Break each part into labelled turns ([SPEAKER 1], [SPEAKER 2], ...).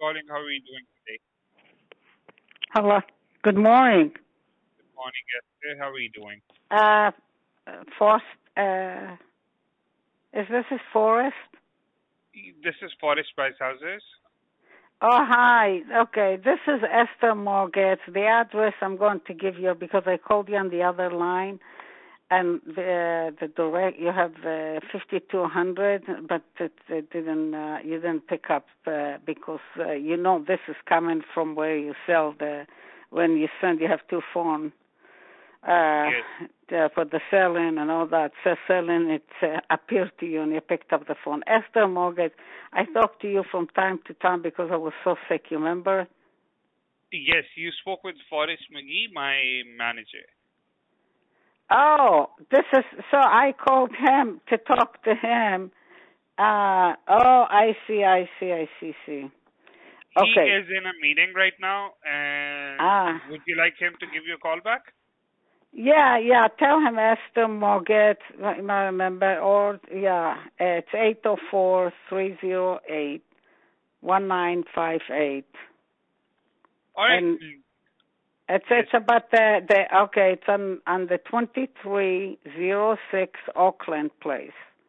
[SPEAKER 1] calling. How are you doing today?
[SPEAKER 2] Hello. Good morning.
[SPEAKER 1] Good morning, Esther. How are you doing?
[SPEAKER 2] Uh, Forrest, is this is Forrest?
[SPEAKER 1] This is Forest Price Houses.
[SPEAKER 2] Oh, hi. Okay, this is Esther Morgan. The address I'm going to give you because I called you on the other line, and the direct you have 5200, but it didn't you didn't pick up because this is coming from where you sell the when you send you have two phones.
[SPEAKER 1] Yes.
[SPEAKER 2] For the selling and all that. So selling, it appeared to you and you picked up the phone. Esther Morgan, I talked to you from time to time because I was so sick, you remember?
[SPEAKER 1] Yes, you spoke with Forrest McGee, my manager.
[SPEAKER 2] Oh, so I called him to talk to him. I see.
[SPEAKER 1] He
[SPEAKER 2] Okay.
[SPEAKER 1] is in a meeting right now, and would you like him to give you a call back?
[SPEAKER 2] Yeah. Tell him Esther Morgan, I remember, or it's 804-308-1958.
[SPEAKER 1] All right.
[SPEAKER 2] And it's about it's on the 2306 Oakland Place.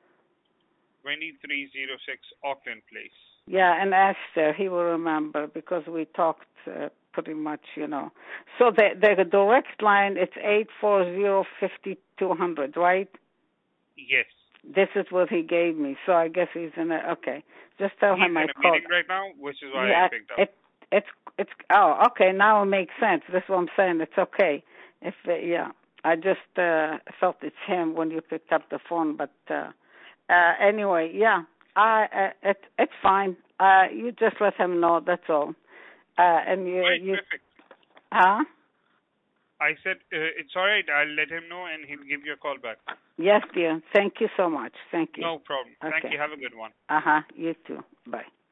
[SPEAKER 1] 2306 Auckland Place.
[SPEAKER 2] Yeah, and Esther, he will remember because we talked pretty much, So the direct line, it's 840-5200, right?
[SPEAKER 1] Yes.
[SPEAKER 2] This is what he gave me, so I guess he's in okay. Just tell him I
[SPEAKER 1] called. He's in a meeting right now, which is why I picked up.
[SPEAKER 2] It's okay. Now it makes sense. That's what I'm saying. It's okay. If I just felt it's him when you picked up the phone, but anyway, it's fine. You just let him know. That's all. And you
[SPEAKER 1] perfect.
[SPEAKER 2] Huh?
[SPEAKER 1] I said it's all right. I'll let him know, and he'll give you a call back.
[SPEAKER 2] Yes, dear. Thank you so much. Thank you.
[SPEAKER 1] No problem.
[SPEAKER 2] Okay.
[SPEAKER 1] Thank you. Have a good one.
[SPEAKER 2] You too. Bye.